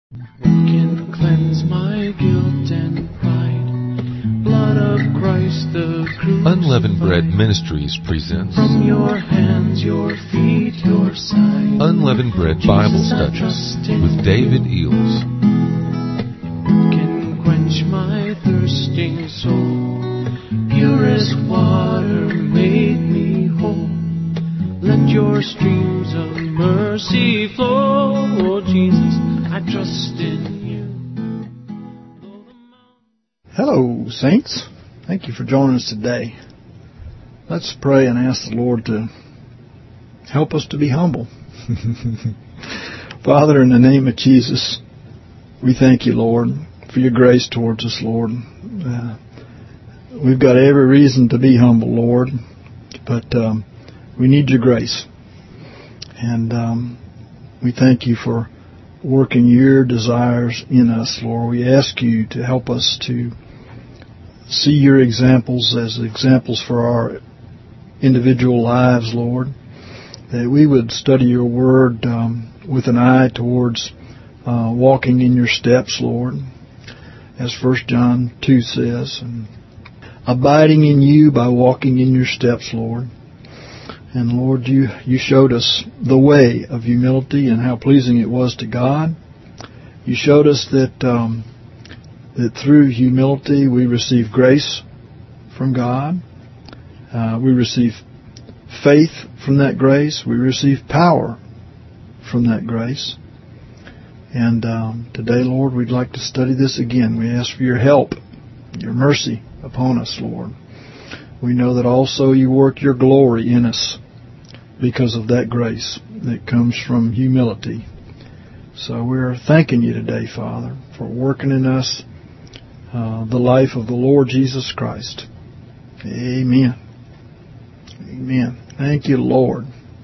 What can cleanse my guilt and pride? Blood of Christ the crucified. Unleavened Bread Ministries presents From your hands, your feet, your side. Unleavened Bread Bible Studies with David Eels. What can quench my thirsting soul? Purest water made me whole. Let your streams of mercy flow. Oh Jesus, I trust in you. Hello, saints. Thank you for joining us today. Let's pray and ask the Lord to help us to be humble. Father, in the name of Jesus, we thank you, Lord, for your grace towards us, Lord. We've got every reason to be humble, Lord, but we need your grace. And we thank you for working your desires in us, Lord. We ask you to help us to see your examples as examples for our individual lives, Lord, that we would study your word with an eye towards walking in your steps, Lord, as 1 John 2 says, and abiding in you by walking in your steps, Lord. And Lord, you showed us the way of humility and how pleasing it was to God. You showed us that through humility we receive grace from God. We receive faith from that grace. We receive power from that grace. And today, Lord, we'd like to study this again. We ask for your help, your mercy upon us, Lord. We know that also you work your glory in us because of that grace that comes from humility. So we're thanking you today, Father, for working in us the life of the Lord Jesus Christ. Amen. Amen. Thank you, Lord.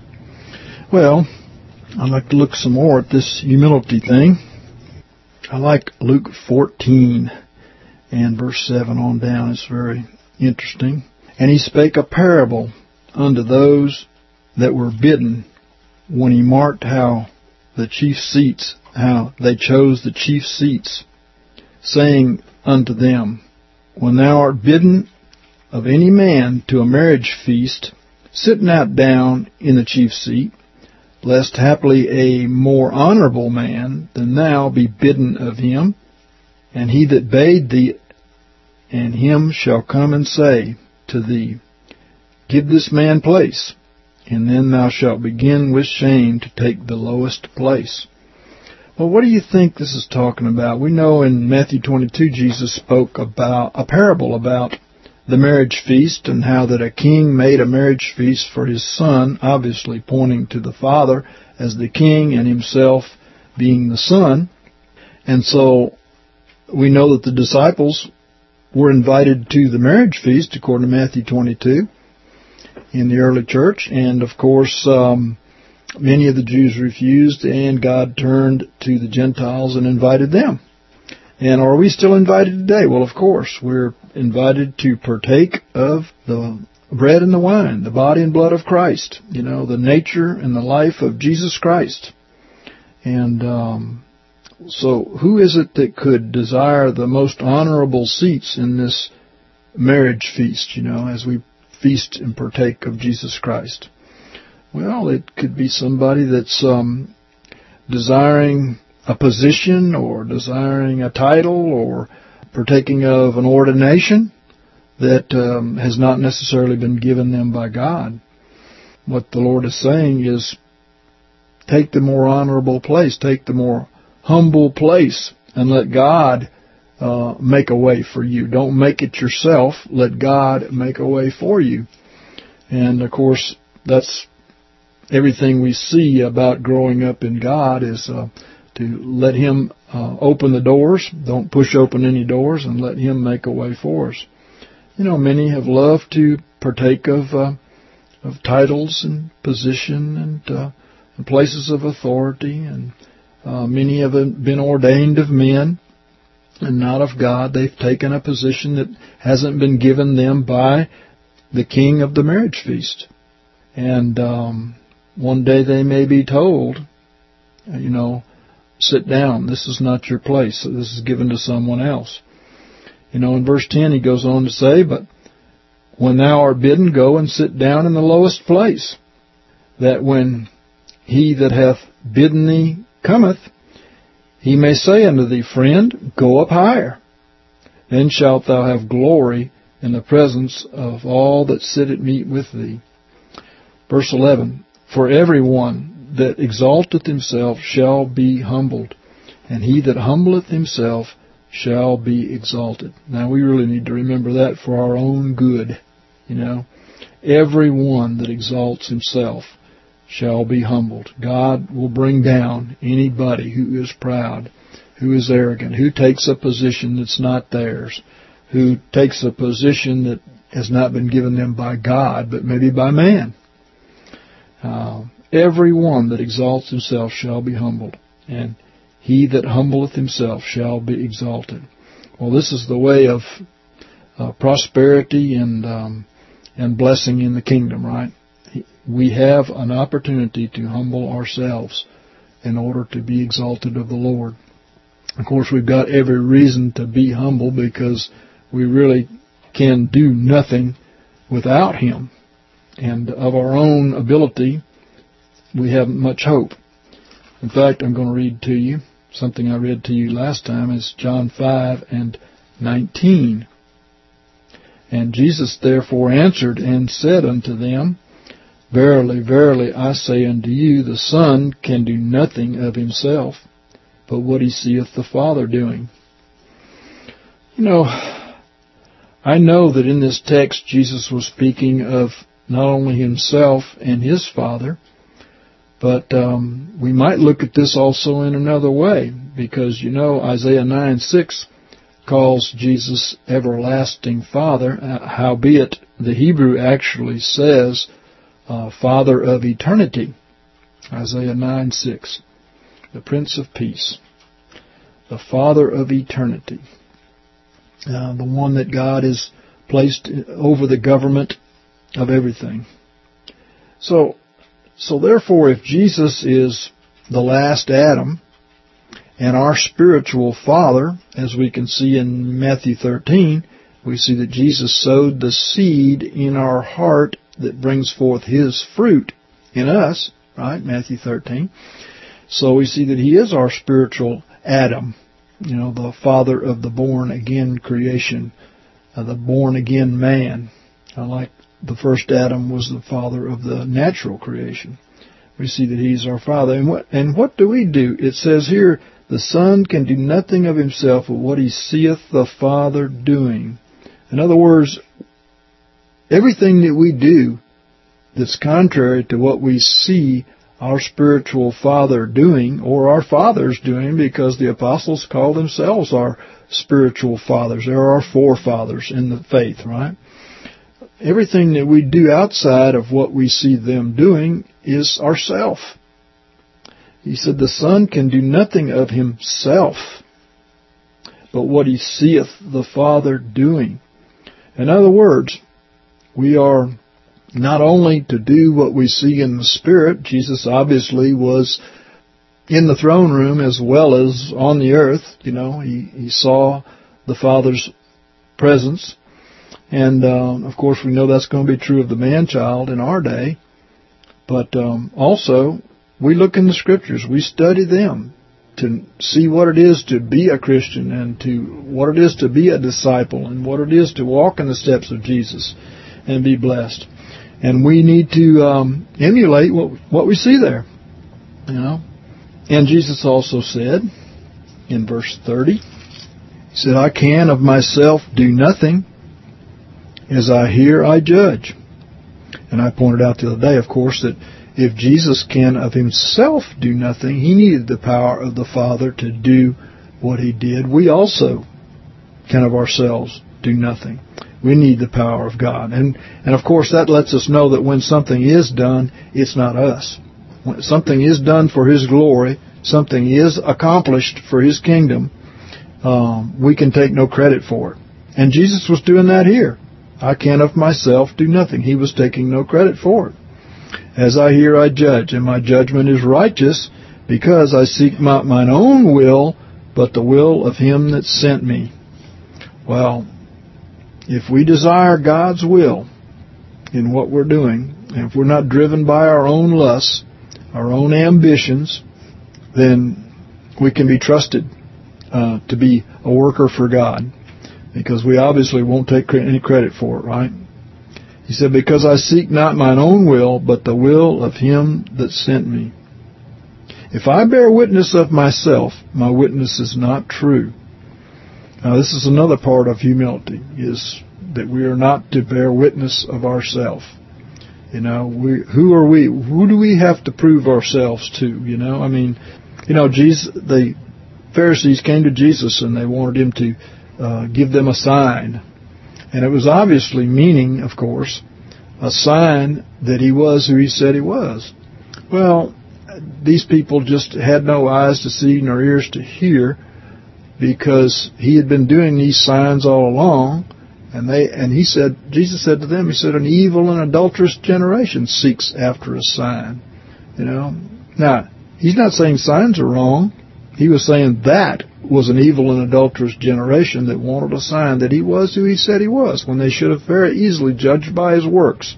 Well, I'd like to look some more at this humility thing. I like Luke 14 and verse 7 on down. It's very interesting. And he spake a parable unto those that were bidden, when he marked how they chose the chief seats, saying unto them, When thou art bidden of any man to a marriage feast, sit not down in the chief seat, lest haply a more honorable man than thou be bidden of him. And he that bade thee and him shall come and say to thee, Give this man place, and then thou shalt begin with shame to take the lowest place. Well, what do you think this is talking about? We know in Matthew 22 Jesus spoke about a parable about the marriage feast and how that a king made a marriage feast for his son, obviously pointing to the father as the king and himself being the son. And so we know that the disciples were invited to the marriage feast according to Matthew 22 in the early church. And of course, many of the Jews refused, and God turned to the Gentiles and invited them. And are we still invited today? Well, of course. We're invited to partake of the bread and the wine, the body and blood of Christ, the nature and the life of Jesus Christ. And so who is it that could desire the most honorable seats in this marriage feast, as we feast and partake of Jesus Christ? Well, it could be somebody that's desiring a position or desiring a title or partaking of an ordination that has not necessarily been given them by God. What the Lord is saying is, take the more honorable place, take the more humble place, and let God make a way for you. Don't make it yourself. Let God make a way for you. And, of course, that's everything we see about growing up in God is to let Him open the doors. Don't push open any doors, and let Him make a way for us. Many have loved to partake of titles and position and places of authority, and many have been ordained of men and not of God. They've taken a position that hasn't been given them by the king of the marriage feast. And one day they may be told, sit down. This is not your place. This is given to someone else. In verse 10 he goes on to say, but when thou art bidden, go and sit down in the lowest place, that when he that hath bidden thee cometh, he may say unto thee, Friend, go up higher. Then shalt thou have glory in the presence of all that sit at meat with thee. Verse 11, for every one that exalteth himself shall be humbled, and he that humbleth himself shall be exalted. Now we really need to remember that for our own good. Every one that exalts himself shall be humbled. God will bring down anybody who is proud, who is arrogant, who takes a position that's not theirs, who takes a position that has not been given them by God, but maybe by man. Every one that exalts himself shall be humbled, and he that humbleth himself shall be exalted. Well, this is the way of prosperity and blessing in the kingdom, right? We have an opportunity to humble ourselves in order to be exalted of the Lord. Of course, we've got every reason to be humble because we really can do nothing without Him. And of our own ability, we haven't much hope. In fact, I'm going to read to you something I read to you last time. It's John 5:19. And Jesus therefore answered and said unto them, Verily, verily, I say unto you, the Son can do nothing of himself, but what he seeth the Father doing. I know that in this text Jesus was speaking of not only himself and his Father, but we might look at this also in another way, because Isaiah 9:6 calls Jesus everlasting Father, howbeit the Hebrew actually says Father of eternity. Isaiah 9:6, the Prince of Peace, the Father of eternity, the one that God has placed over the government of everything. So therefore, if Jesus is the last Adam and our spiritual father, as we can see in Matthew 13, we see that Jesus sowed the seed in our heart that brings forth His fruit in us, right? Matthew 13. So we see that He is our spiritual Adam, the father of the born-again creation, the born-again man. Like the first Adam was the father of the natural creation. We see that He's our Father. And what do we do? It says here, the Son can do nothing of himself but what he seeth the Father doing. In other words, everything that we do that's contrary to what we see our spiritual father doing, or our fathers doing, because the apostles call themselves our spiritual fathers. They're our forefathers in the faith, right? Everything that we do outside of what we see them doing is ourself. He said the Son can do nothing of himself, but what he seeth the Father doing. In other words, we are not only to do what we see in the Spirit. Jesus obviously was in the throne room as well as on the earth. He saw the Father's presence. And, of course, we know that's going to be true of the man-child in our day. But also, we look in the Scriptures. We study them to see what it is to be a Christian and to what it is to be a disciple and what it is to walk in the steps of Jesus and be blessed. And we need to emulate what we see there. And Jesus also said in verse 30, He said, I can of myself do nothing. As I hear, I judge. And I pointed out the other day, of course, that if Jesus can of himself do nothing, he needed the power of the Father to do what he did. We also can of ourselves do nothing. We need the power of God. And of course, that lets us know that when something is done, it's not us. When something is done for His glory, something is accomplished for His kingdom, we can take no credit for it. And Jesus was doing that here. I can of myself do nothing. He was taking no credit for it. As I hear, I judge, and my judgment is righteous, because I seek not mine own will, but the will of him that sent me. Well, if we desire God's will in what we're doing, and if we're not driven by our own lusts, our own ambitions, then we can be trusted to be a worker for God, because we obviously won't take any credit for it, right? He said, because I seek not mine own will, but the will of him that sent me. If I bear witness of myself, my witness is not true. Now, this is another part of humility, is that we are not to bear witness of ourselves. You know, who are we? Who do we have to prove ourselves to? You know, I mean, you know, the Pharisees came to Jesus and they wanted him to give them a sign. And it was obviously meaning, of course, a sign that he was who he said he was. Well, these people just had no eyes to see nor ears to hear, because he had been doing these signs all along. And Jesus said to them, he said, an evil and adulterous generation seeks after a sign. You know, now, he's not saying signs are wrong. He was saying that was an evil and adulterous generation that wanted a sign that he was who he said he was, when they should have very easily judged by his works.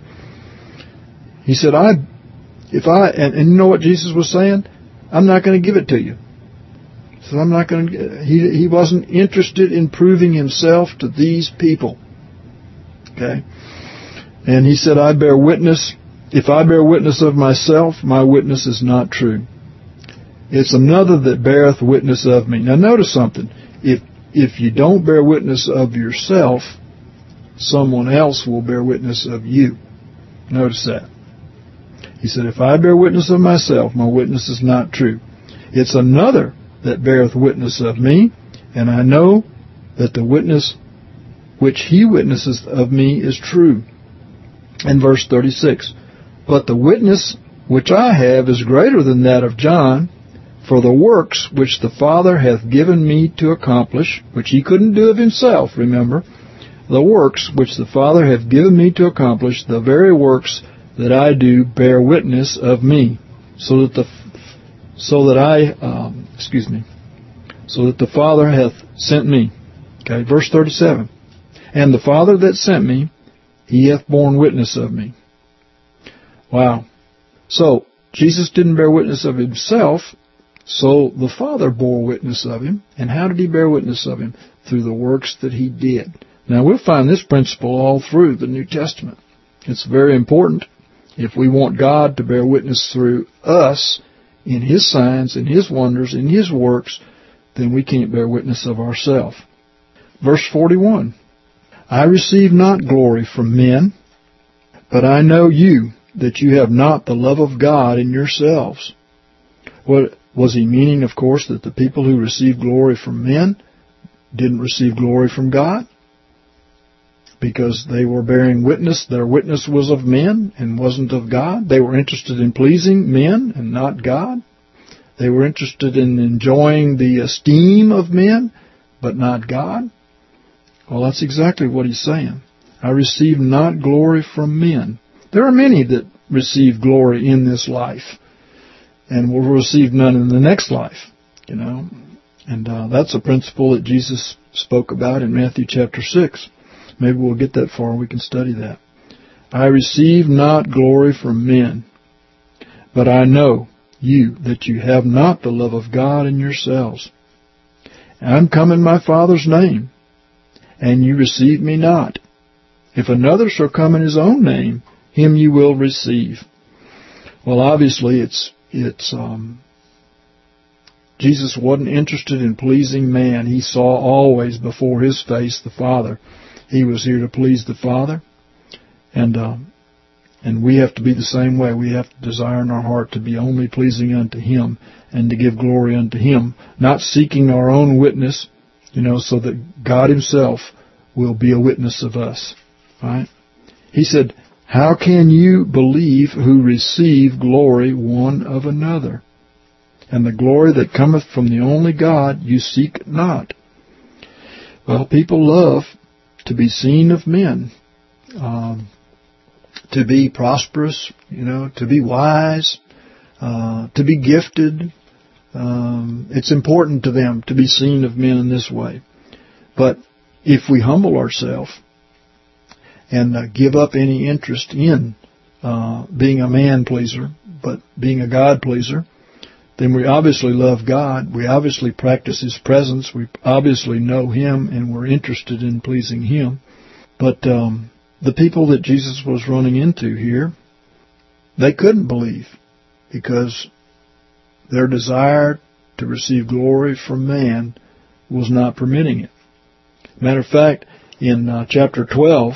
He said, and you know what Jesus was saying? I'm not going to give it to you. So I'm not going to. He wasn't interested in proving himself to these people. Okay, and he said, if I bear witness of myself, my witness is not true. It's another that beareth witness of me. Now notice something. If you don't bear witness of yourself, someone else will bear witness of you. Notice that. He said, if I bear witness of myself, my witness is not true. It's another that beareth witness of me, and I know that the witness which he witnesseth of me is true. And verse 36, but the witness which I have is greater than that of John, for the works which the Father hath given me to accomplish, which he couldn't do of himself, remember, the works which the Father hath given me to accomplish, the very works that I do bear witness of me, so that the Father hath sent me. Okay, verse 37. And the Father that sent me, he hath borne witness of me. Wow. So, Jesus didn't bear witness of himself, so the Father bore witness of him. And how did he bear witness of him? Through the works that he did. Now, we'll find this principle all through the New Testament. It's very important. If we want God to bear witness through us, in his signs, in his wonders, in his works, then we can't bear witness of ourselves. Verse 41, I receive not glory from men, but I know you, that you have not the love of God in yourselves. What was he meaning, of course, that the people who received glory from men didn't receive glory from God? Because they were bearing witness, their witness was of men and wasn't of God. They were interested in pleasing men and not God. They were interested in enjoying the esteem of men, but not God. Well, that's exactly what he's saying. I receive not glory from men. There are many that receive glory in this life and will receive none in the next life, you know. And that's a principle that Jesus spoke about in Matthew chapter 6. Maybe we'll get that far and we can study that. I receive not glory from men, but I know you, that you have not the love of God in yourselves. I'm come in my Father's name, and you receive me not. If another shall come in his own name, him you will receive. Well, obviously, Jesus wasn't interested in pleasing man. He saw always before his face the Father. He was here to please the Father, and we have to be the same way. We have to desire in our heart to be only pleasing unto him and to give glory unto him, not seeking our own witness, you know, so that God himself will be a witness of us. Right? He said, how can you believe who receive glory one of another? And the glory that cometh from the only God you seek not. Well, people love to be seen of men, to be prosperous, you know, to be wise, to be gifted, It's important to them to be seen of men in this way. But if we humble ourselves and give up any interest in being a man pleaser, but being a God pleaser, then we obviously love God. We obviously practice His presence. We obviously know Him, and we're interested in pleasing Him. But the people that Jesus was running into here, they couldn't believe because their desire to receive glory from man was not permitting it. Matter of fact, in chapter 12,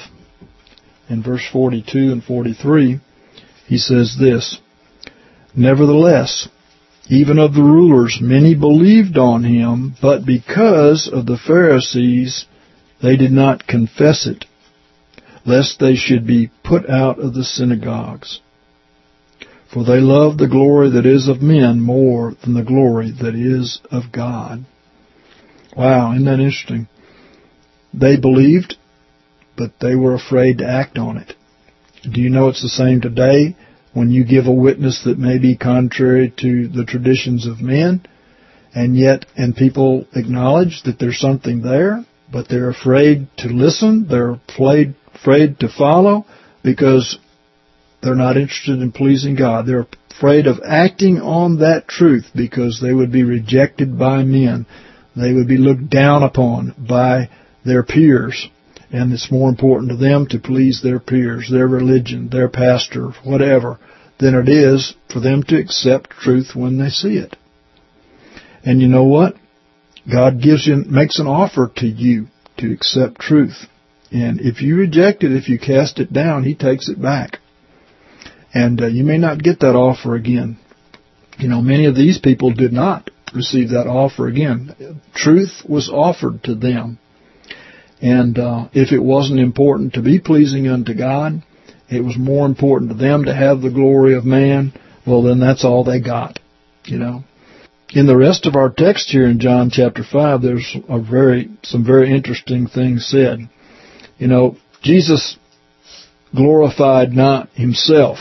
in verse 42 and 43, he says this, "Nevertheless, even of the rulers many believed on him, but because of the Pharisees they did not confess it, lest they should be put out of the synagogues. For they love the glory that is of men more than the glory that is of God." Wow, isn't that interesting? They believed, but they were afraid to act on it. Do you know it's the same today when you give a witness that may be contrary to the traditions of men, and people acknowledge that there's something there, but they're afraid to listen, they're afraid to follow because they're not interested in pleasing God. They're afraid of acting on that truth because they would be rejected by men. They would be looked down upon by their peers. And it's more important to them to please their peers, their religion, their pastor, whatever, than it is for them to accept truth when they see it. And you know what? God makes an offer to you to accept truth. And if you reject it, if you cast it down, He takes it back. And you may not get that offer again. You know, many of these people did not receive that offer again. Truth was offered to them. And if it wasn't important to be pleasing unto God, it was more important to them to have the glory of man, well, then that's all they got, you know. In the rest of our text here in John chapter 5, there's some very interesting things said. You know, Jesus glorified not Himself.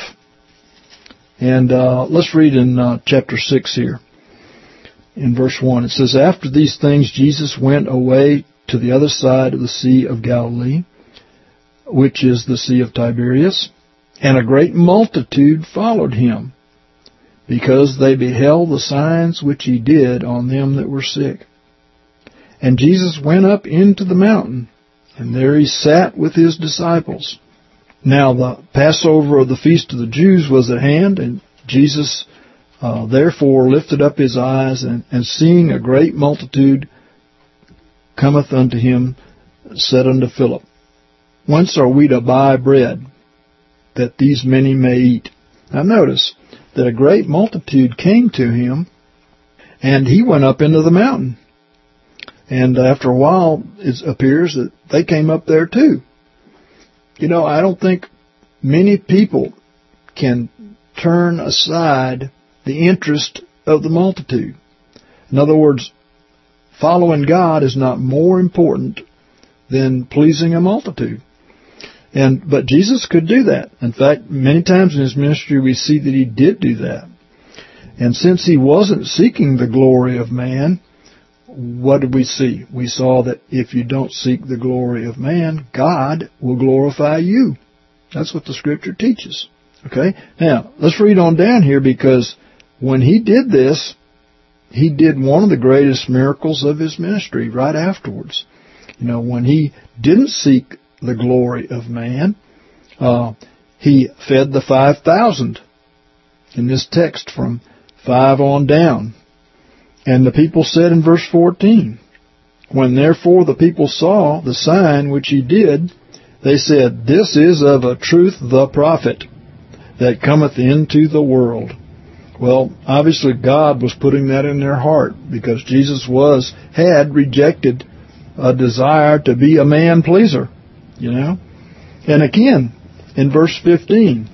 And let's read in chapter 6 here. In verse 1, it says, "After these things Jesus went away to the other side of the Sea of Galilee, which is the Sea of Tiberias, and a great multitude followed Him, because they beheld the signs which He did on them that were sick. And Jesus went up into the mountain, and there He sat with His disciples. Now the Passover of the feast of the Jews was at hand, and Jesus therefore lifted up His eyes, and seeing a great multitude cometh unto Him, said unto Philip, Whence are we to buy bread, that these many may eat? Now notice that a great multitude came to Him, and He went up into the mountain. And after a while, it appears that they came up there too. You know, I don't think many people can turn aside the interest of the multitude. In other words, following God is not more important than pleasing a multitude. But Jesus could do that. In fact, many times in His ministry we see that He did do that. And since He wasn't seeking the glory of man, what did we see? We saw that if you don't seek the glory of man, God will glorify you. That's what the Scripture teaches. Okay? Now, let's read on down here, because when He did this, He did one of the greatest miracles of His ministry right afterwards. You know, when He didn't seek the glory of man, He fed the 5,000 in this text from 5 on down. And the people said in verse 14, When therefore the people saw the sign which He did, they said, This is of a truth the prophet that cometh into the world. Well, obviously God was putting that in their heart, because Jesus had rejected a desire to be a man pleaser, you know. And again, in verse 15,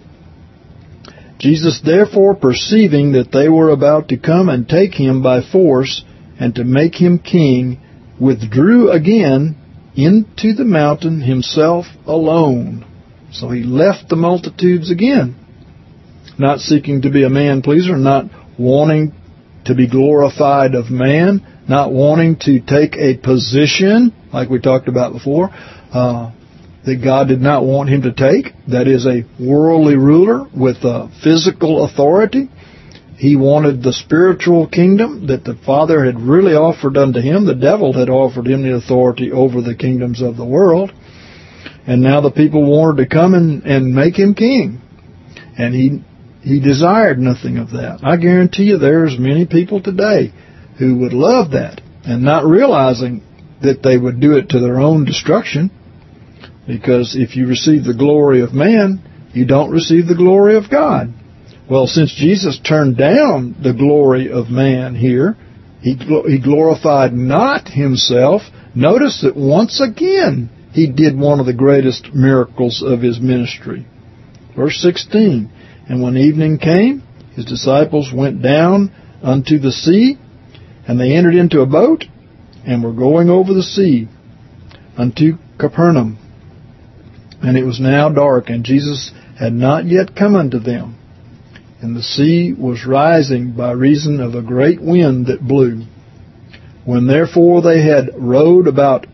Jesus therefore, perceiving that they were about to come and take Him by force and to make Him king, withdrew again into the mountain Himself alone. So He left the multitudes again, not seeking to be a man pleaser, not wanting to be glorified of man, not wanting to take a position, like we talked about before, that God did not want him to take. That is a worldly ruler with physical authority. He wanted the spiritual kingdom that the Father had really offered unto him. The devil had offered him the authority over the kingdoms of the world. And now the people wanted to come and make him king. And he desired nothing of that. I guarantee you there's many people today who would love that, and not realizing that they would do it to their own destruction. Because if you receive the glory of man, you don't receive the glory of God. Well, since Jesus turned down the glory of man here, he glorified not himself. Notice that once again he did one of the greatest miracles of his ministry. Verse 16, and when evening came, his disciples went down unto the sea, and they entered into a boat, and were going over the sea unto Capernaum. And it was now dark, and Jesus had not yet come unto them. And the sea was rising by reason of a great wind that blew. When therefore they had rowed about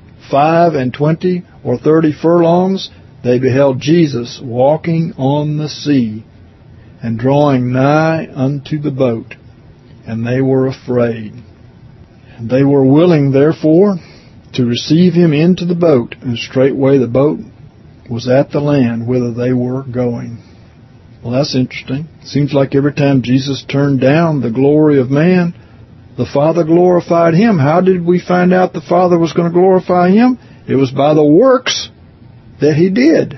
25 or 30 furlongs, they beheld Jesus walking on the sea, and drawing nigh unto the boat, and they were afraid. And they were willing therefore to receive him into the boat, and straightway the boat was at the land whither they were going. Well, that's interesting. Seems like every time Jesus turned down the glory of man, the Father glorified him. How did we find out the Father was going to glorify him? It was by the works that he did.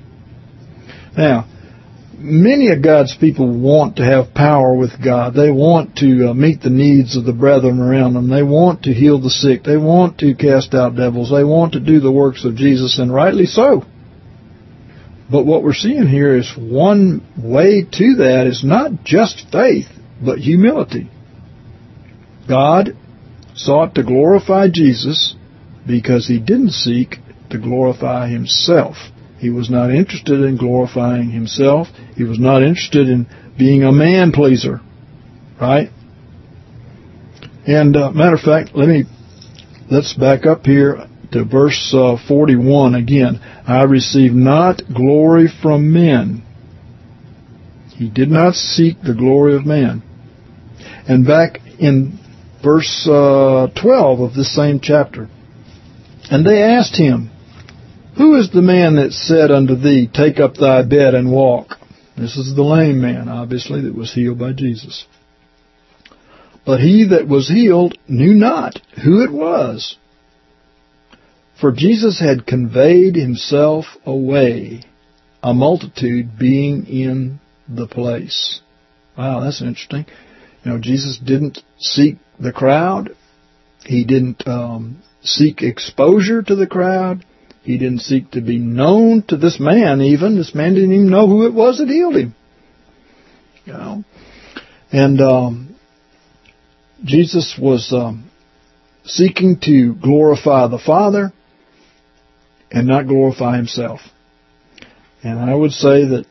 Now, many of God's people want to have power with God. They want to meet the needs of the brethren around them. They want to heal the sick. They want to cast out devils. They want to do the works of Jesus, and rightly so. But what we're seeing here is one way to that is not just faith, but humility. God sought to glorify Jesus because he didn't seek to glorify himself. He was not interested in glorifying himself. He was not interested in being a man pleaser. Right? And matter of fact, let's back up here to verse 41 again. I receive not glory from men. He did not seek the glory of man. And back in verse 12 of this same chapter, and they asked him, who is the man that said unto thee, take up thy bed and walk? This is the lame man, obviously, that was healed by Jesus. But he that was healed knew not who it was. For Jesus had conveyed himself away, a multitude being in the place. Wow, that's interesting. Jesus didn't seek the crowd. He didn't seek exposure to the crowd. He didn't seek to be known to this man even. This man didn't even know who it was that healed him. And Jesus was seeking to glorify the Father and not glorify himself. And I would say that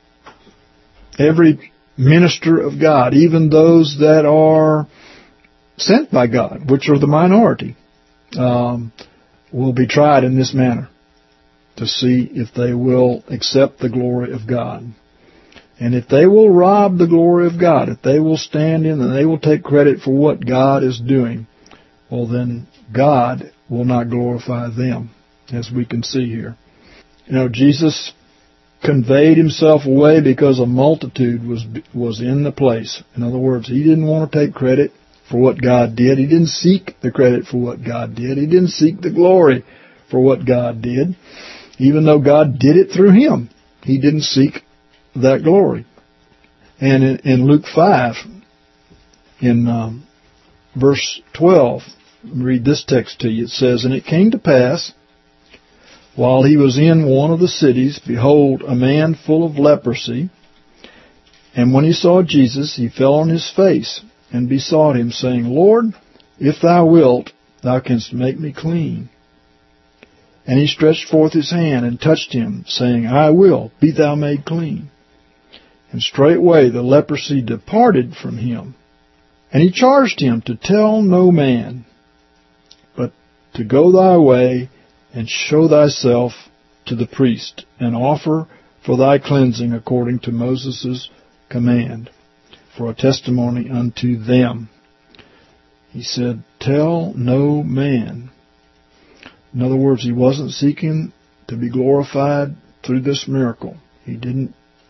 every minister of God, even those that are sent by God, which are the minority, will be tried in this manner to see if they will accept the glory of God. And if they will rob the glory of God, if they will stand in and they will take credit for what God is doing, well then God will not glorify them, as we can see here. Jesus conveyed himself away because a multitude was in the place. In other words, he didn't want to take credit for what God did. He didn't seek the credit for what God did. He didn't seek the glory for what God did. Even though God did it through him, he didn't seek that glory. And in Luke 5, in verse 12, read this text to you. It says, and it came to pass, while he was in one of the cities, behold, a man full of leprosy. And when he saw Jesus, he fell on his face and besought him, saying, Lord, if thou wilt, thou canst make me clean. And he stretched forth his hand and touched him, saying, I will, be thou made clean. And straightway the leprosy departed from him, And he charged him to tell no man, but to go thy way and show thyself to the priest, and offer for thy cleansing according to Moses' command, for a testimony unto them. He said, tell no man. In other words, he wasn't seeking to be glorified through this miracle. He didn't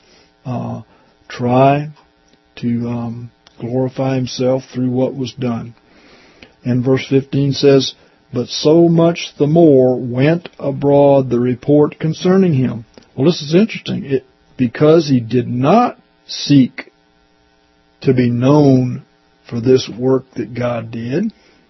try to glorify himself through what was done. And verse 15 says, but so much the more went abroad the report concerning him. Well, this is interesting. Because he did not seek to be known for this work that God did,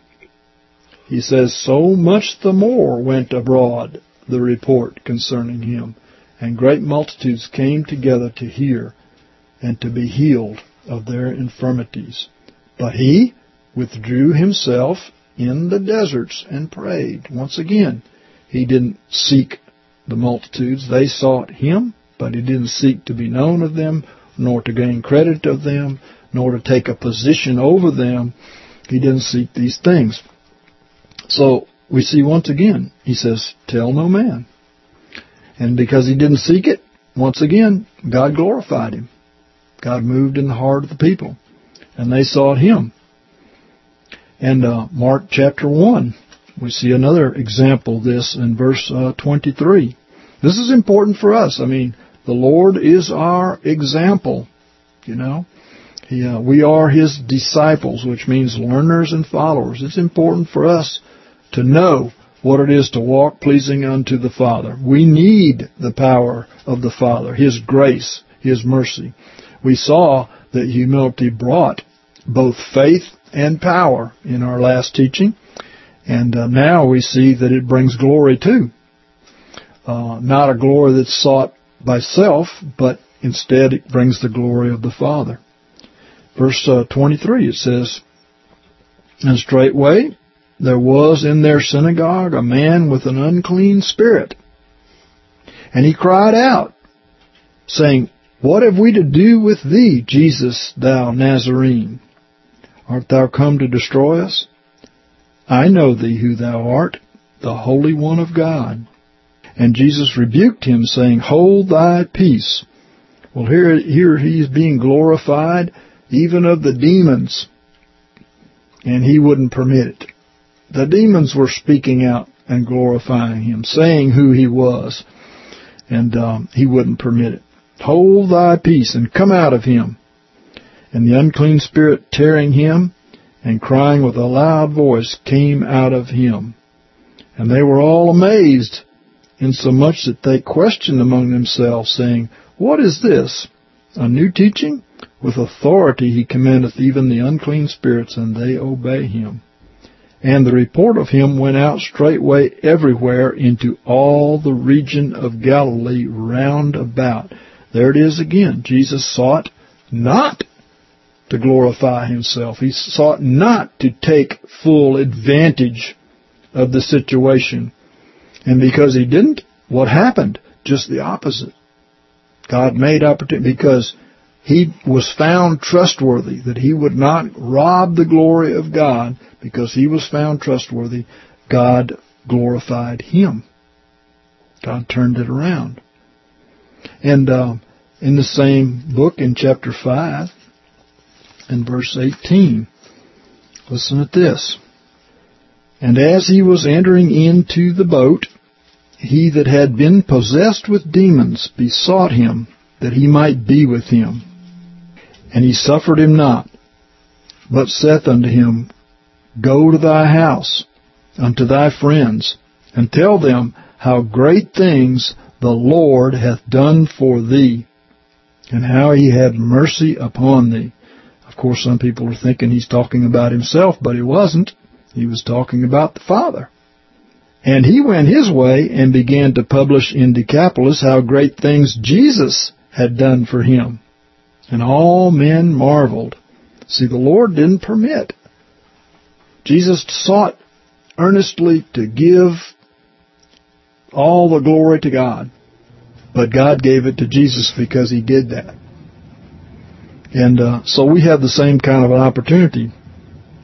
he says, so much the more went abroad the report concerning him, and great multitudes came together to hear and to be healed of their infirmities. But he withdrew himself in the deserts and prayed. Once again, he didn't seek the multitudes. They sought him, but he didn't seek to be known of them, nor to gain credit of them, nor to take a position over them. He didn't seek these things. So we see once again, he says, tell no man. And because he didn't seek it, once again, God glorified him. God moved in the heart of the people, and they sought him. And Mark chapter 1, we see another example of this in verse 23. This is important for us. I mean, the Lord is our example, you know. We are his disciples, which means learners and followers. It's important for us to know what it is to walk pleasing unto the Father. We need the power of the Father, his grace, his mercy. We saw that humility brought both faith and power in our last teaching, and now we see that it brings glory too. Not a glory that's sought by self, but instead it brings the glory of the Father. Verse 23, it says, and straightway there was in their synagogue a man with an unclean spirit, and he cried out, saying, what have we to do with thee, Jesus, thou Nazarene? Art thou come to destroy us? I know thee who thou art, the Holy One of God. And Jesus rebuked him, saying, hold thy peace. Well, here he is being glorified, even of the demons, and he wouldn't permit it. The demons were speaking out and glorifying him, saying who he was, and he wouldn't permit it. Hold thy peace and come out of him. And the unclean spirit, tearing him and crying with a loud voice, came out of him. And they were all amazed, insomuch that they questioned among themselves, saying, what is this? A new teaching? With authority he commandeth even the unclean spirits, and they obey him. And the report of him went out straightway everywhere into all the region of Galilee round about. There it is again. Jesus sought not to glorify himself. He sought not to take full advantage of the situation. And because he didn't, what happened? Just the opposite. God made opportunity because he was found trustworthy, that he would not rob the glory of God. Because he was found trustworthy, God glorified him. God turned it around. And in the same book, in chapter 5, in verse 18, listen at this. And as he was entering into the boat, he that had been possessed with demons besought him that he might be with him. And he suffered him not, but saith unto him, go to thy house, unto thy friends, and tell them how great things the Lord hath done for thee, and how he had mercy upon thee. Of course, some people are thinking he's talking about himself, but he wasn't. He was talking about the Father. And he went his way and began to publish in Decapolis how great things Jesus had done for him. And all men marveled. See, the Lord didn't permit. Jesus sought earnestly to give all the glory to God. But God gave it to Jesus because he did that. And so we have the same kind of an opportunity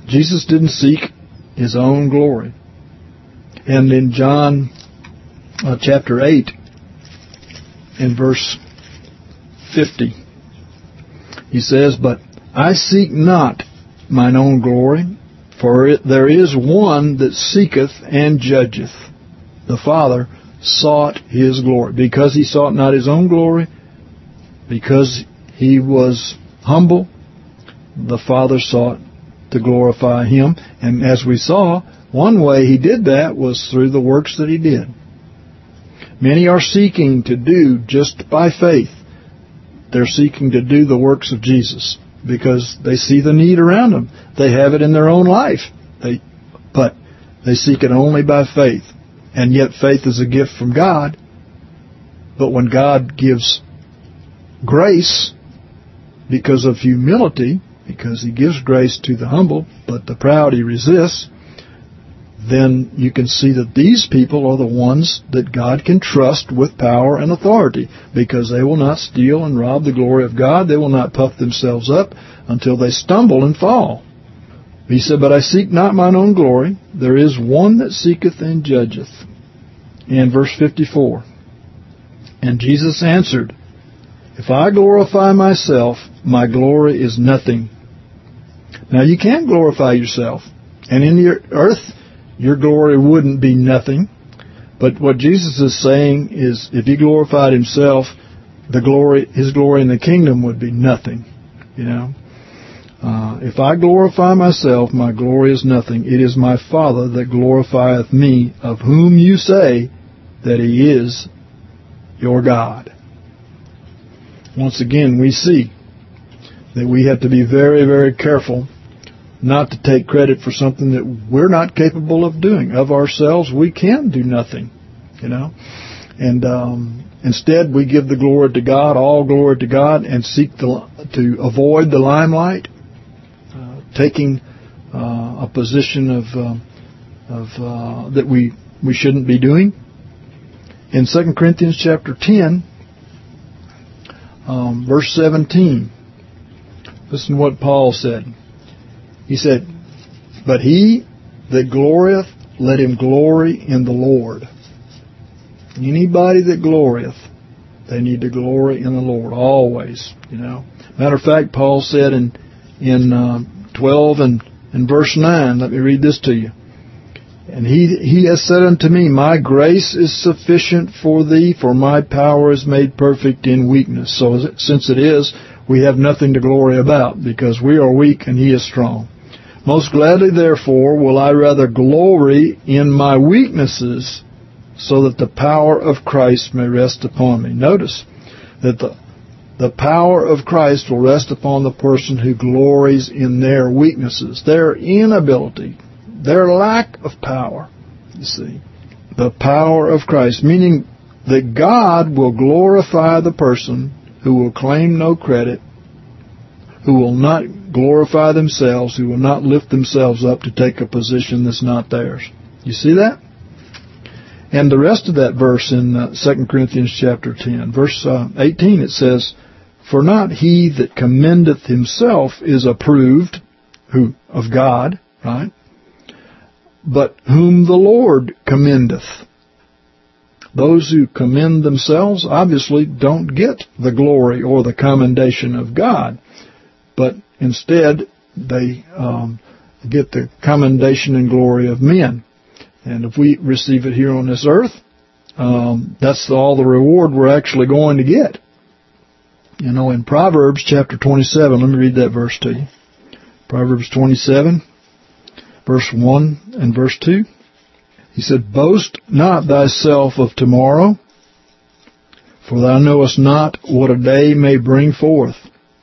Jesus didn't seek His own glory. And in John chapter 8, in verse 50, He says, "But I seek not mine own glory, for there is one that seeketh and judgeth. The Father sought His glory." Because He sought not His own glory, because He was humble, the Father sought to glorify Him. And as we saw, one way He did that was through the works that He did. Many are seeking to do just by faith. They're seeking to do the works of Jesus because they see the need around them. They have it in their own life. But they seek it only by faith. And yet faith is a gift from God. But when God gives grace because of humility, because He gives grace to the humble, but the proud He resists, then you can see that these people are the ones that God can trust with power and authority, because they will not steal and rob the glory of God. They will not puff themselves up until they stumble and fall. He said, "But I seek not mine own glory. There is one that seeketh and judgeth." In verse 54, "And Jesus answered, If I glorify myself, my glory is nothing." Now you can't glorify yourself. And in the earth, your glory wouldn't be nothing. But what Jesus is saying is, if He glorified Himself, His glory in the kingdom would be nothing. If I glorify myself, my glory is nothing. It is my Father that glorifieth me, of whom you say that He is your God. Once again, we see that we have to be very, very careful not to take credit for something that we're not capable of doing. Of ourselves, we can do nothing, And instead, we give the glory to God, all glory to God, and seek to avoid the limelight, taking a position of that we shouldn't be doing. In 2 Corinthians chapter 10, verse 17, listen to what Paul said. He said, "But he that glorieth, let him glory in the Lord." Anybody that glorieth, they need to glory in the Lord always. Matter of fact, Paul said in 12 and verse 9, let me read this to you. "And he has said unto me, My grace is sufficient for thee, for my power is made perfect in weakness." So since it is, we have nothing to glory about, because we are weak and He is strong. "Most gladly, therefore, will I rather glory in my weaknesses, so that the power of Christ may rest upon me." Notice that the power of Christ will rest upon the person who glories in their weaknesses, their inability, their lack of power. You see, the power of Christ, meaning that God will glorify the person who will claim no credit, who will not glorify themselves, who will not lift themselves up to take a position that's not theirs. You see that? And the rest of that verse in 2 Corinthians chapter 10, verse 18, it says, "For not he that commendeth himself is approved," who of God, right? "But whom the Lord commendeth." Those who commend themselves obviously don't get the glory or the commendation of God, but instead they get the commendation and glory of men. And if we receive it here on this earth, that's all the reward we're actually going to get. In Proverbs chapter 27, let me read that verse to you. Proverbs 27, verse 1 and verse 2. He said, "Boast not thyself of tomorrow, for thou knowest not what a day may bring forth."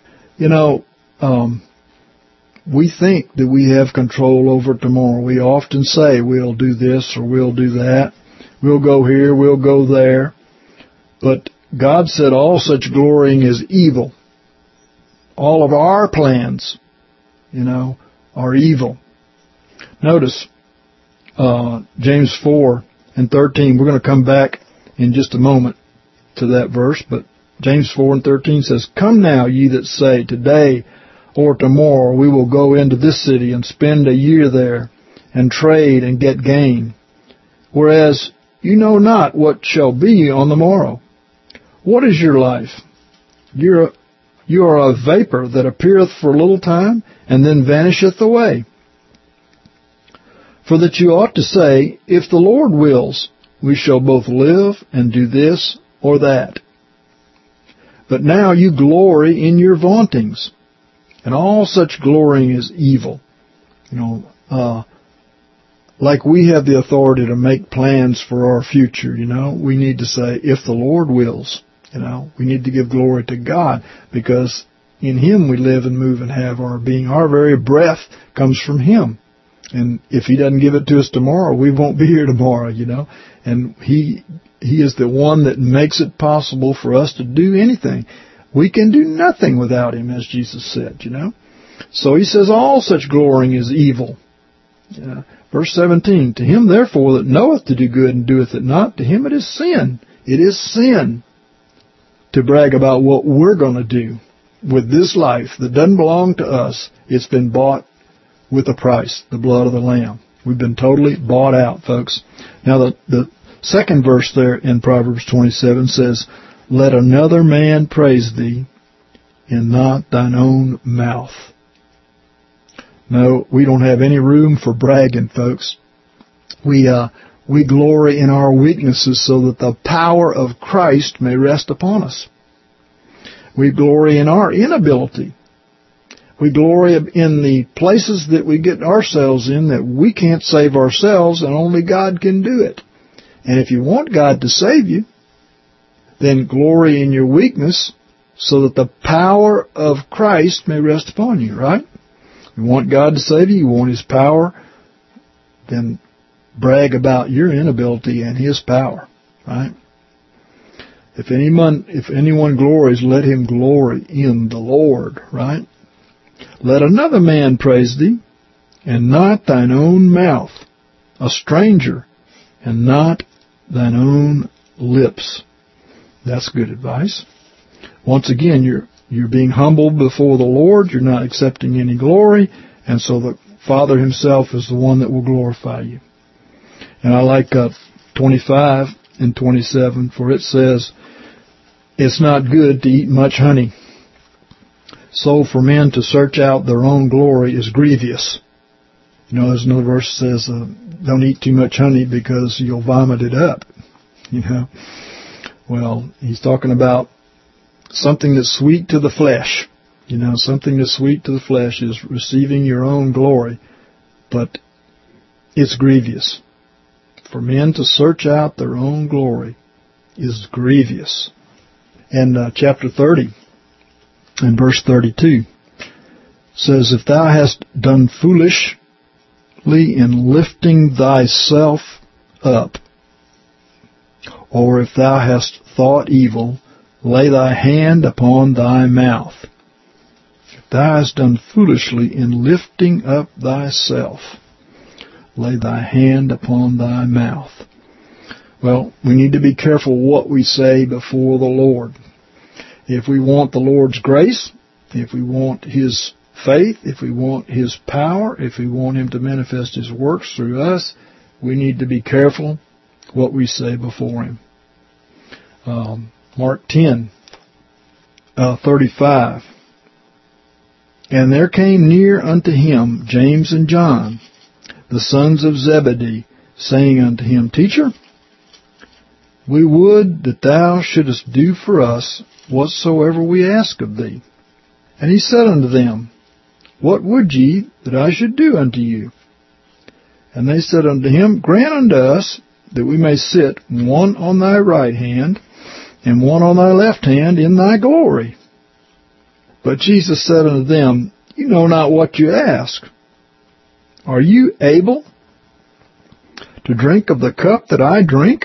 We think that we have control over tomorrow. We often say we'll do this or we'll do that. We'll go here, we'll go there. But God said all such glorying is evil. All of our plans, are evil. Notice James 4 and 13. We're going to come back in just a moment to that verse, but James 4 and 13 says, "Come now, ye that say, Today or tomorrow we will go into this city and spend a year there, and trade and get gain. Whereas you know not what shall be on the morrow. What is your life? You are a vapor that appeareth for a little time, and then vanisheth away. For that you ought to say, if the Lord wills, we shall both live and do this or that. But now you glory in your vauntings, and all such glorying is evil. Like we have the authority to make plans for our future, we need to say, if the Lord wills, we need to give glory to God, because in Him we live and move and have our being. Our very breath comes from Him. And if He doesn't give it to us tomorrow, we won't be here tomorrow, And He is the one that makes it possible for us to do anything. We can do nothing without Him, as Jesus said, So He says all such glorying is evil. Verse 17, to him therefore that knoweth to do good and doeth it not, to him it is sin. It is sin to brag about what we're going to do with this life that doesn't belong to us. It's been bought with a price, the blood of the Lamb. We've been totally bought out, folks. Now the second verse there in Proverbs 27 says, let another man praise thee, and not thine own mouth. No, we don't have any room for bragging, folks. We glory in our weaknesses so that the power of Christ may rest upon us. We glory in our inability. We glory in the places that we get ourselves in that we can't save ourselves and only God can do it. And if you want God to save you, then glory in your weakness so that the power of Christ may rest upon you, right? You want God to save you, you want His power, then brag about your inability and His power, right? If anyone glories, let him glory in the Lord, right? Let another man praise thee, and not thine own mouth, a stranger, and not thine own lips. That's good advice. Once again, you're being humbled before the Lord. You're not accepting any glory. And so the Father Himself is the one that will glorify you. And I like 25 and 27, for it says, it's not good to eat much honey. So for men to search out their own glory is grievous. There's another verse that says, don't eat too much honey because you'll vomit it up. Well, he's talking about something that's sweet to the flesh. Something that's sweet to the flesh is receiving your own glory, but it's grievous. For men to search out their own glory is grievous. And chapter 30 and verse 32 says, if thou hast done foolishly in lifting thyself up, or if thou hast thought evil, lay thy hand upon thy mouth. If thou hast done foolishly in lifting up thyself, lay thy hand upon thy mouth. Well, we need to be careful what we say before the Lord. If we want the Lord's grace, if we want His faith, if we want His power, if we want Him to manifest His works through us, we need to be careful what we say before Him. Mark 10:35. And there came near unto Him James and John, the sons of Zebedee, saying unto Him, Teacher, we would that Thou shouldest do for us whatsoever we ask of Thee. And He said unto them, What would ye that I should do unto you? And they said unto Him, Grant unto us that we may sit one on Thy right hand and one on Thy left hand in Thy glory. But Jesus said unto them, You know not what you ask. Are you able to drink of the cup that I drink?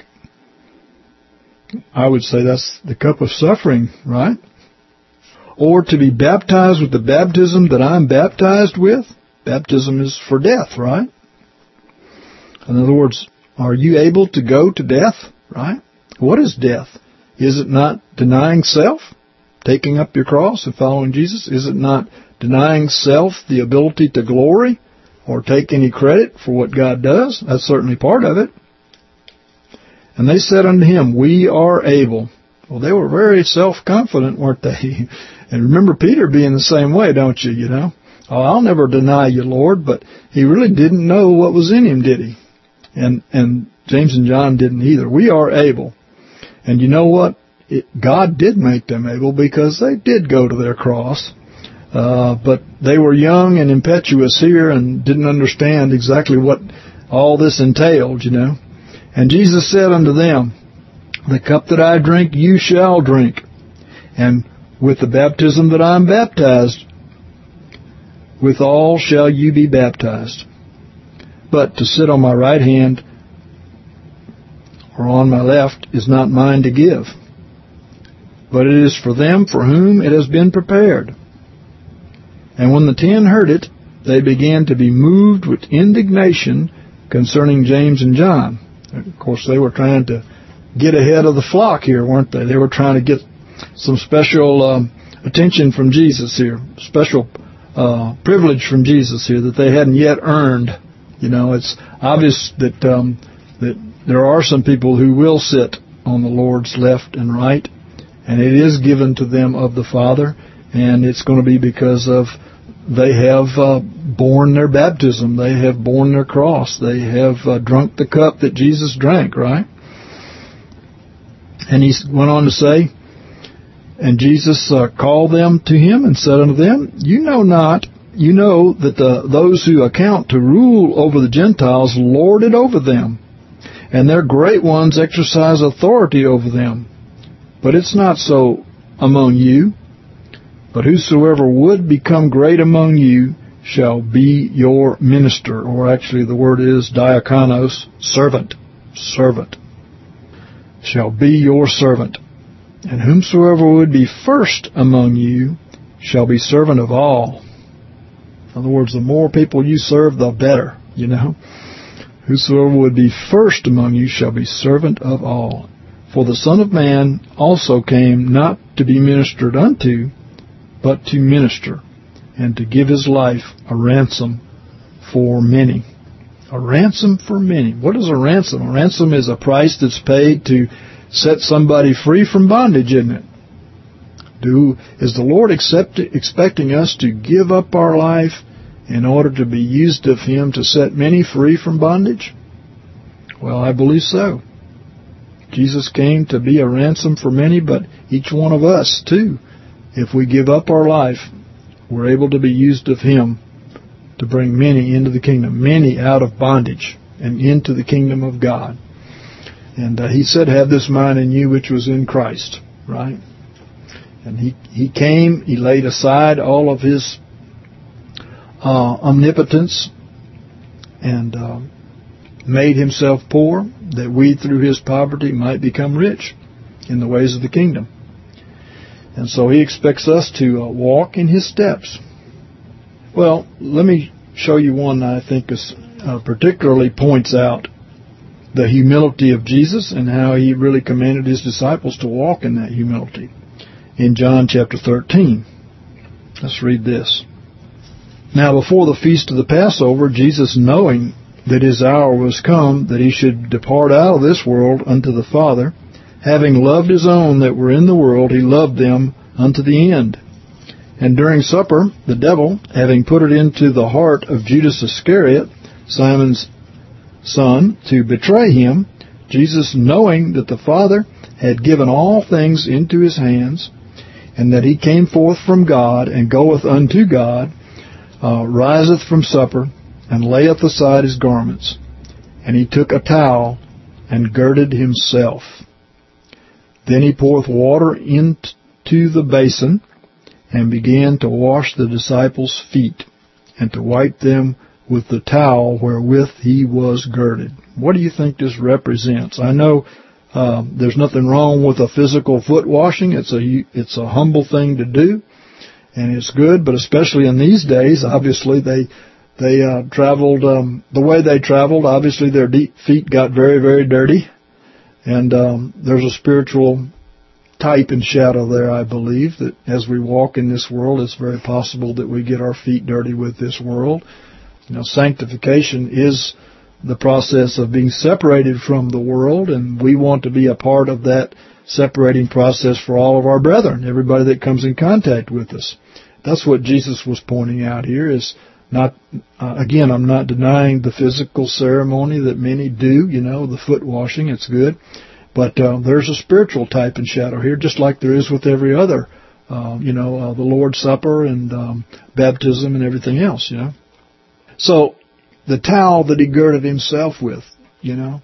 I would say that's the cup of suffering, right? Or to be baptized with the baptism that I'm baptized with? Baptism is for death, right? In other words, are you able to go to death, right? What is death? Is it not denying self, taking up your cross and following Jesus? Is it not denying self the ability to glory or take any credit for what God does. That's certainly part of it. And they said unto him, we are able. Well, they were very self-confident, weren't they? And remember Peter being the same way, don't you, you know? Oh, I'll never deny you, Lord, but he really didn't know what was in him, did he? And James and John didn't either. We are able. And you know what? God did make them able because they did go to their cross. But they were young and impetuous here and didn't understand exactly what all this entailed, you know. And Jesus said unto them, the cup that I drink, you shall drink. And with the baptism that I am baptized, withal shall you be baptized. But to sit on my right hand or on my left is not mine to give, but it is for them for whom it has been prepared. And when the 10 heard it, they began to be moved with indignation concerning James and John. Of course, they were trying to get ahead of the flock here, weren't they? They were trying to get some special attention from Jesus here, special privilege from Jesus here that they hadn't yet earned. You know, it's obvious that that there are some people who will sit on the Lord's left and right, and it is given to them of the Father, and it's going to be because of they have borne their baptism, they have borne their cross, they have drunk the cup that Jesus drank, right? And he went on to say, and Jesus called them to him and said unto them, you know that those who account to rule over the Gentiles lord it over them, and their great ones exercise authority over them. But it's not so among you. But whosoever would become great among you shall be your minister. Or actually the word is diakonos, servant. Servant. Shall be your servant. And whomsoever would be first among you shall be servant of all. In other words, the more people you serve, the better, you know. Whosoever would be first among you shall be servant of all. For the Son of Man also came not to be ministered unto, but to minister, and to give his life a ransom for many. A ransom for many. What is a ransom? A ransom is a price that's paid to set somebody free from bondage, isn't it? Is the Lord expecting us to give up our life in order to be used of him to set many free from bondage? Well, I believe so. Jesus came to be a ransom for many, but each one of us, too, if we give up our life, we're able to be used of him to bring many into the kingdom, many out of bondage and into the kingdom of God. And he said, have this mind in you which was in Christ, right? And he came, he laid aside all of his omnipotence and made himself poor, that we through his poverty might become rich in the ways of the kingdom. And so he expects us to walk in his steps. Well, let me show you one that I think is, particularly points out the humility of Jesus and how he really commanded his disciples to walk in that humility. In John chapter 13. Let's read this. Now before the feast of the Passover, Jesus, knowing that his hour was come, that he should depart out of this world unto the Father, having loved his own that were in the world, he loved them unto the end. And during supper, the devil, having put it into the heart of Judas Iscariot, Simon's son, to betray him, Jesus, knowing that the Father had given all things into his hands, and that he came forth from God, and goeth unto God, riseth from supper, and layeth aside his garments. And he took a towel, and girded himself. Then he poureth water into the basin, and began to wash the disciples' feet, and to wipe them with the towel wherewith he was girded. What do you think this represents? I know there's nothing wrong with a physical foot washing. It's a humble thing to do, and it's good. But especially in these days, obviously they traveled the way they traveled. Obviously, their feet got very, very dirty, and there's a spiritual type and shadow there, I believe, that as we walk in this world, it's very possible that we get our feet dirty with this world. Sanctification is the process of being separated from the world, and we want to be a part of that separating process for all of our brethren, everybody that comes in contact with us. That's what Jesus was pointing out here is not, again, I'm not denying the physical ceremony that many do, the foot washing, it's good. But there's a spiritual type and shadow here, just like there is with every other, the Lord's Supper and baptism and everything else, So the towel that he girded himself with, the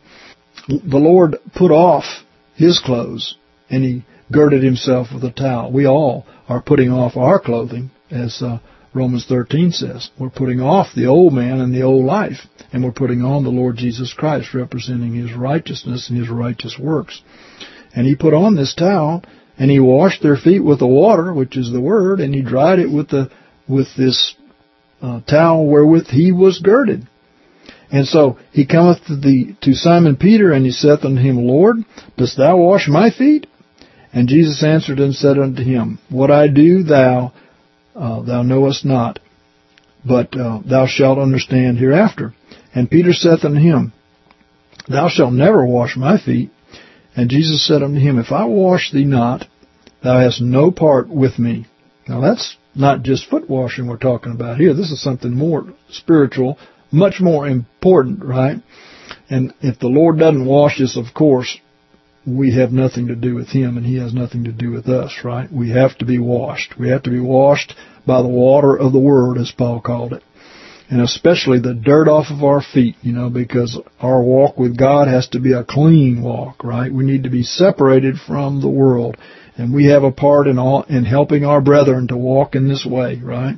Lord put off his clothes and he girded himself with a towel. We all are putting off our clothing, as Romans 13 says. We're putting off the old man and the old life, and we're putting on the Lord Jesus Christ, representing his righteousness and his righteous works. And he put on this towel, and he washed their feet with the water, which is the word, and he dried it with this towel wherewith he was girded. And so he cometh to Simon Peter, and he saith unto him, Lord, dost thou wash my feet? And Jesus answered and said unto him, What I do thou knowest not, but thou shalt understand hereafter. And Peter saith unto him, Thou shalt never wash my feet. And Jesus said unto him, If I wash thee not, thou hast no part with me. Now that's not just foot washing we're talking about here. This is something more spiritual, much more important, right? And if the Lord doesn't wash us, of course, we have nothing to do with him, and he has nothing to do with us, right? We have to be washed. We have to be washed by the water of the Word, as Paul called it. And especially the dirt off of our feet, because our walk with God has to be a clean walk, right? We need to be separated from the world. And we have a part in helping our brethren to walk in this way, right?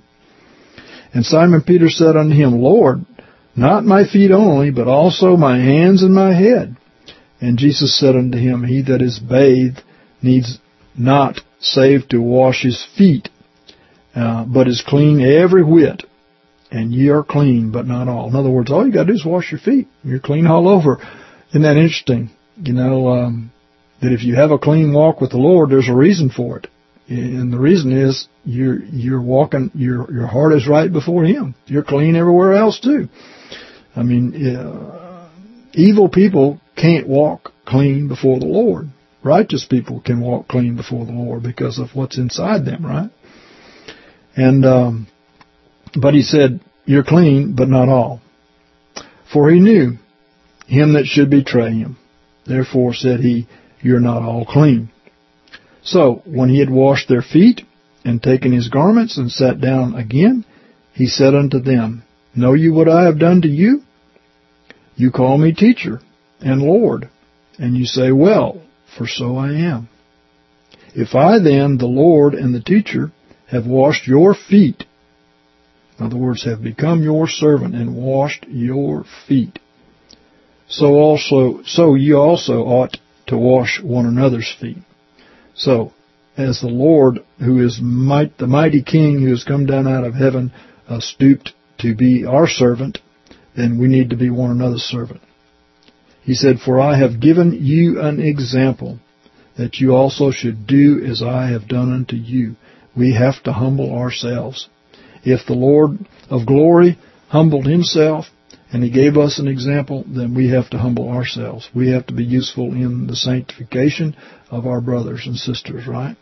And Simon Peter said unto him, Lord, not my feet only, but also my hands and my head. And Jesus said unto him, He that is bathed needs not save to wash his feet, but is clean every whit. And ye are clean, but not all. In other words, all you got to do is wash your feet. You're clean all over. Isn't that interesting? That if you have a clean walk with the Lord, there's a reason for it. And the reason is you're walking, your heart is right before him. You're clean everywhere else too. I mean, evil people can't walk clean before the Lord. Righteous people can walk clean before the Lord because of what's inside them, right? And but he said, You're clean, but not all. For he knew him that should betray him. Therefore said he, You're not all clean. So when he had washed their feet and taken his garments and sat down again, he said unto them, Know you what I have done to you? You call me teacher and Lord, and you say, Well, for so I am. If I then, the Lord and the teacher, have washed your feet, in other words, have become your servant and washed your feet, so ye also ought to wash one another's feet. So, as the Lord, who is the mighty King who has come down out of heaven, stooped to be our servant, then we need to be one another's servant. He said, For I have given you an example, that you also should do as I have done unto you. We have to humble ourselves. If the Lord of glory humbled himself, and he gave us an example, then we have to humble ourselves. We have to be useful in the sanctification of our brothers and sisters, right?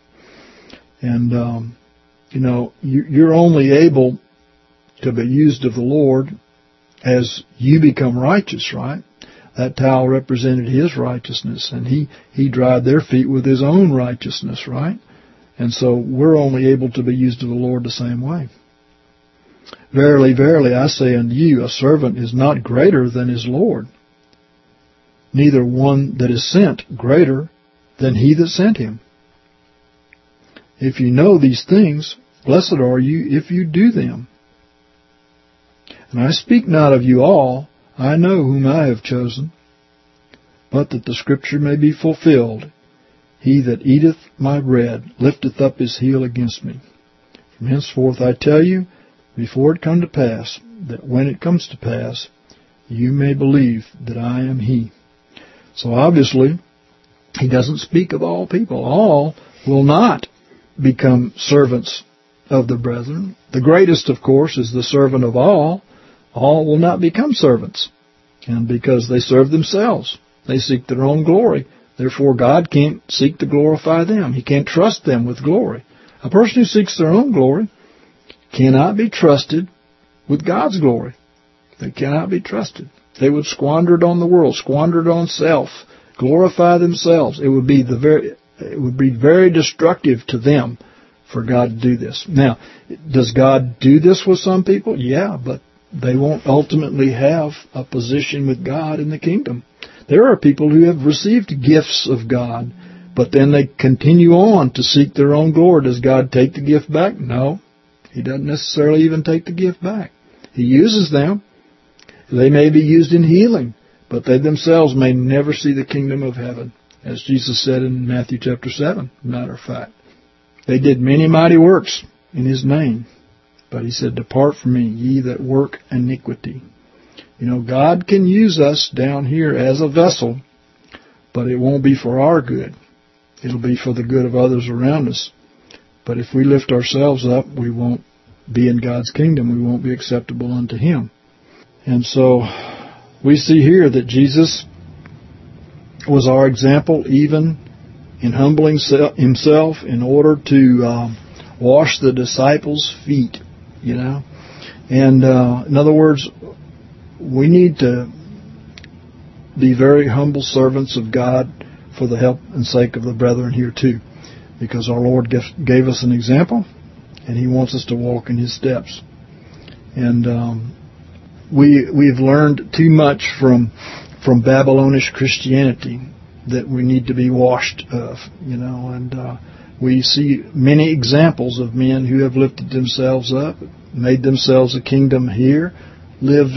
And, you're only able to be used of the Lord as you become righteous, right? That towel represented his righteousness, and he dried their feet with his own righteousness, right? And so we're only able to be used of the Lord the same way. Verily, verily, I say unto you, a servant is not greater than his Lord, neither one that is sent greater than he that sent him. If you know these things, blessed are you if you do them. And I speak not of you all, I know whom I have chosen, but that the Scripture may be fulfilled. He that eateth my bread lifteth up his heel against me. From henceforth I tell you, before it come to pass, that when it comes to pass, you may believe that I am he. So obviously, he doesn't speak of all people. All will not become servants of the brethren. The greatest, of course, is the servant of all. All will not become servants. And because they serve themselves, they seek their own glory. Therefore, God can't seek to glorify them. He can't trust them with glory. A person who seeks their own glory cannot be trusted with God's glory. They cannot be trusted. They would squander it on the world, squander it on self, glorify themselves. It would be very destructive to them for God to do this. Now, does God do this with some people? Yeah, but they won't ultimately have a position with God in the kingdom. There are people who have received gifts of God, but then they continue on to seek their own glory. Does God take the gift back? No. He doesn't necessarily even take the gift back. He uses them. They may be used in healing, but they themselves may never see the kingdom of heaven, as Jesus said in Matthew chapter 7, matter of fact. They did many mighty works in His name, but He said, "Depart from me, ye that work iniquity." You know, God can use us down here as a vessel, but it won't be for our good. It'll be for the good of others around us. But if we lift ourselves up, we won't be in God's kingdom. We won't be acceptable unto Him. And so we see here that Jesus was our example even in humbling Himself in order to wash the disciples' feet, you know. And in other words, we need to be very humble servants of God for the help and sake of the brethren here too, because our Lord gave us an example, and He wants us to walk in His steps. And we've learned too much from Babylonish Christianity that we need to be washed of, you know. And we see many examples of men who have lifted themselves up, made themselves a kingdom here, lived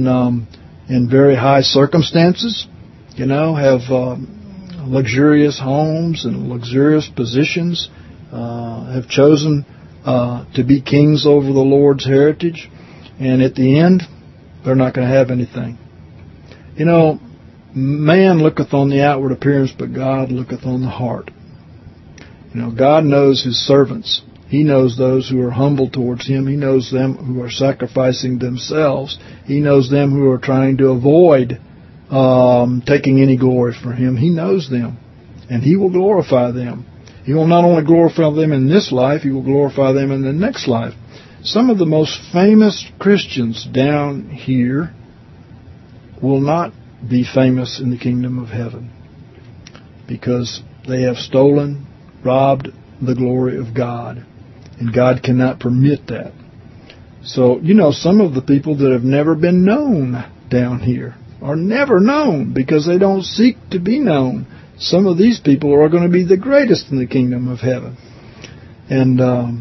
in very high circumstances, you know, have luxurious homes and luxurious positions, have chosen to be kings over the Lord's heritage, and at the end, they're not going to have anything. You know, man looketh on the outward appearance, but God looketh on the heart. You know, God knows His servants. He knows those who are humble towards Him. He knows them who are sacrificing themselves. He knows them who are trying to avoid taking any glory for Him. He knows them, and He will glorify them. He will not only glorify them in this life, He will glorify them in the next life. Some of the most famous Christians down here will not be famous in the kingdom of heaven because they have stolen, robbed the glory of God. And God cannot permit that. So, you know, some of the people that have never been known down here are never known because they don't seek to be known. Some of these people are going to be the greatest in the kingdom of heaven. And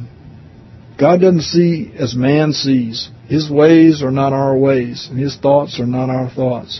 God doesn't see as man sees. His ways are not our ways, and His thoughts are not our thoughts.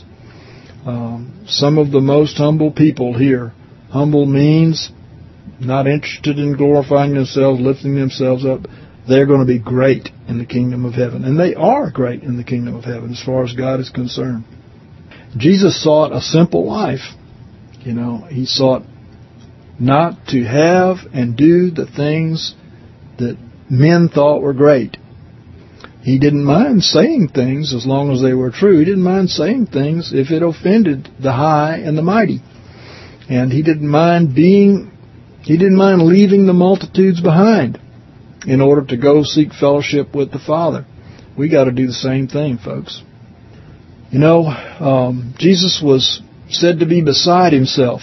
Some of the most humble people here, humble means not interested in glorifying themselves, lifting themselves up, they're going to be great in the kingdom of heaven. And they are great in the kingdom of heaven as far as God is concerned. Jesus sought a simple life. You know, He sought not to have and do the things that men thought were great. He didn't mind saying things as long as they were true. He didn't mind saying things if it offended the high and the mighty. And He didn't mind leaving the multitudes behind in order to go seek fellowship with the Father. We got to do the same thing, folks. You know, Jesus was said to be beside Himself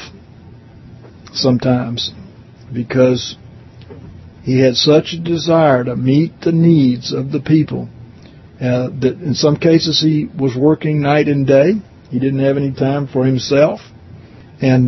sometimes because He had such a desire to meet the needs of the people that in some cases He was working night and day. He didn't have any time for Himself. And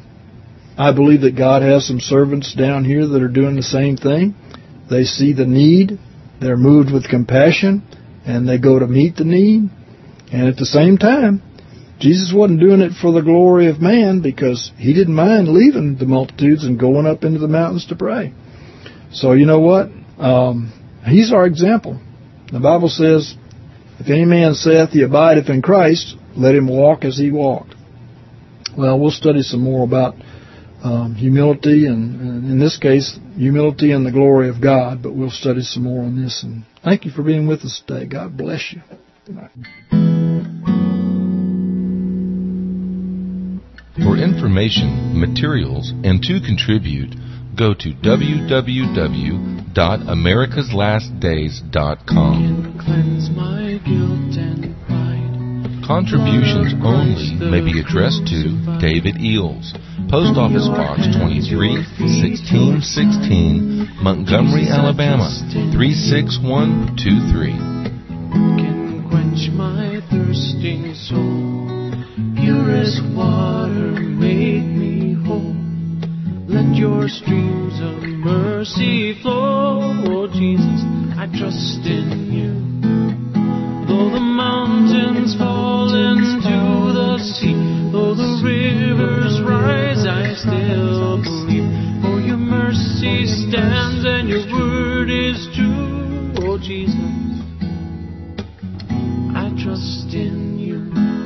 I believe that God has some servants down here that are doing the same thing. They see the need, they're moved with compassion, and they go to meet the need. And at the same time, Jesus wasn't doing it for the glory of man because He didn't mind leaving the multitudes and going up into the mountains to pray. So you know what? He's our example. The Bible says, if any man saith he abideth in Christ, let him walk as He walked. Well, we'll study some more about humility, and in this case, humility and the glory of God. But we'll study some more on this. And thank you for being with us today. God bless you. Good night. For information, materials, and to contribute, go to www.americaslastdays.com. Cleanse my guilt and pride. Contributions only may be addressed to David Eels, Post Office Box 23, 1616, Montgomery, Alabama 36123. Can quench my thirsting soul. Purest water make me whole. Let your streams of mercy flow. Oh Jesus, I trust in you. Though the mountains fall into the sea, though the rivers rise, I still believe. For your mercy stands and your word is true. Oh Jesus, I trust in you.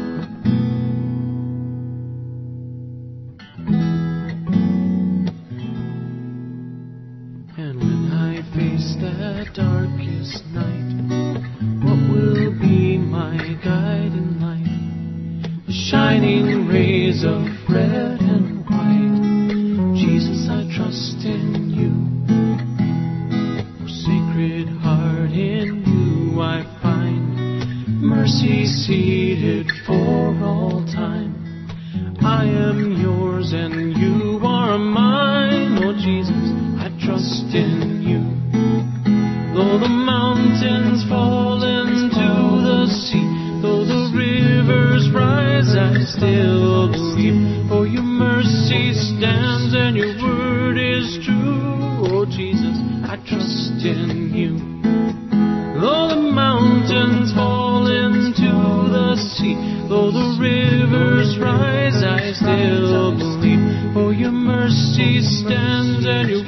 And when I face that darkest night, what will be my guide in life? The shining rays of red and white. Jesus, I trust in you. Oh, Sacred Heart, in you I find mercy seated for all time. I am yours and you are mine. Oh Jesus, I trust in you. Though the mountains fall into the sea, though the rivers rise, I still believe. For your mercy stands and your word is true. Oh Jesus, I trust in you. Though the mountains fall into the sea, though the rivers rise, I still believe. For your mercy stands and your